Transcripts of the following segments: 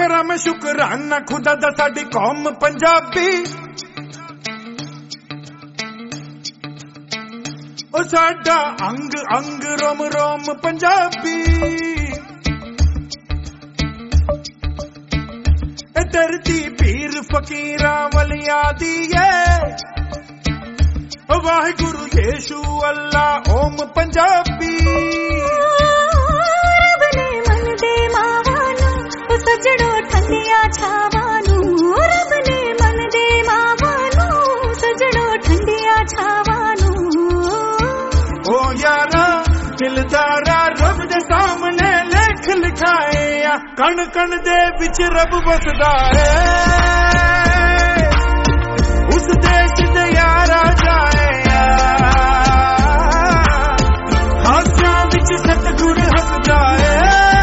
करा मैं शुकराना खुदा दा साडी कौम पंजाबी ओ साडा अंग अंग रोम रोम पंजाबी धरती पीर फकीरां वलियां दी है वाहिगुरु यीशु अल्लाह ओम पंजाबी रब ने मन दे मावां नूं ओ सजड़ो ठंडिया छावां नूं रब ने मन दे मावां नूं सजड़ो ठंडिया छावां नूं ओ यारा दिलदारा रब दे सामने लेख लिखाए कण कण दे विच रब बसदा है उस देश दे यारा जाए हास्यां विच सतगुर हसदा है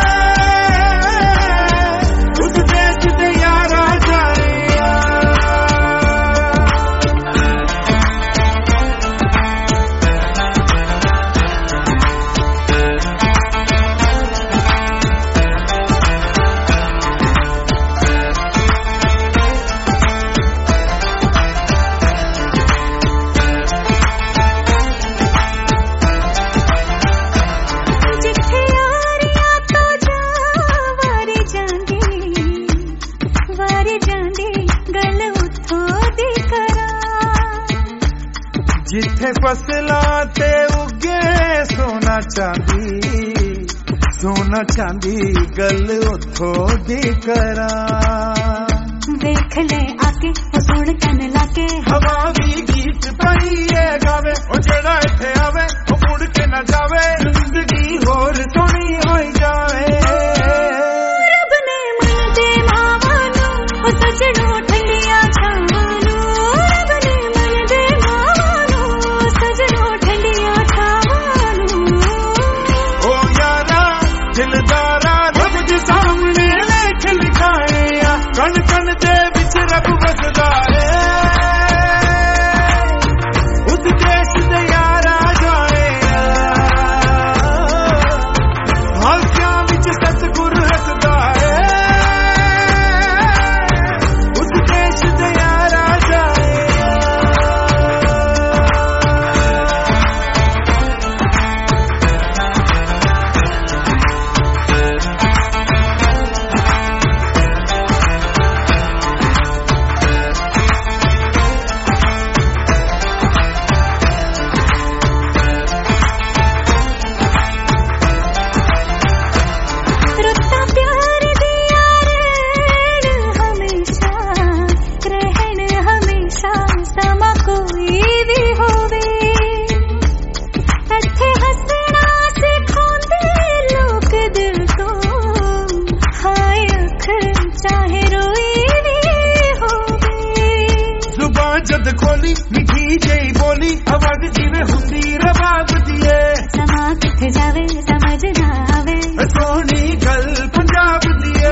उस देश दे यारा जाए जिथे फसलां ते उगे सोना चांदी गल उथों दी करा देख ले आके सुन कन लाके हवा भी गीत पाईए गावे ओ जेड़ा इथे आवे ओ मुड़ के ना जावे जिंदगी होर सोहनी होई जावे रब ने मन दे मावां नूं ओ सजड़ो ठंडिया छावां नूं रब ने मन दे मावां नूं सजड़ो ठंडिया छावां नूं ओ यारा दिलदारा रब दे सामने लेख लिखाए कण कण दे विच रब बसदा है उस देश दे यारा जाए हास्यां विच सतगुर हसदा है उस देश दे यारा जाए रुत्ता प्यार दिया रहन हमेशा रहन हमेशा समा कोई भी होवे इत्थे हसना सिखांदे लोग दिल तो हाय अख चाहे रोई भी होवे जुबान जद खोली मिठी जई बोली आवाज जिवें हुंदी रबाब दिए समा किथे जावे समझ ना आवे सोहनी गल पंजाब दी है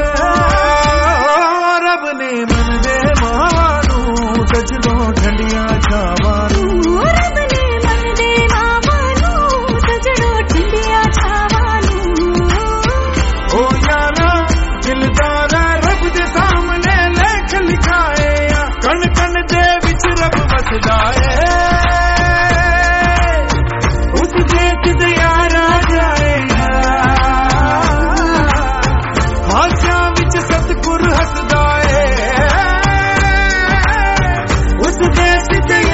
रब ने मन दे मावां नूं सजड़ो ठंडिया छावां नूं रब ने मन दे मावां नूं सजड़ो ठंडिया छावां नूं ओ यारा दिलदारा रब दे सामने लेख लिखाए कण कण दे विच रब बसदा है उस देश दे यारा जाए हास्यां विच सतगुर हसदा है उस देश दे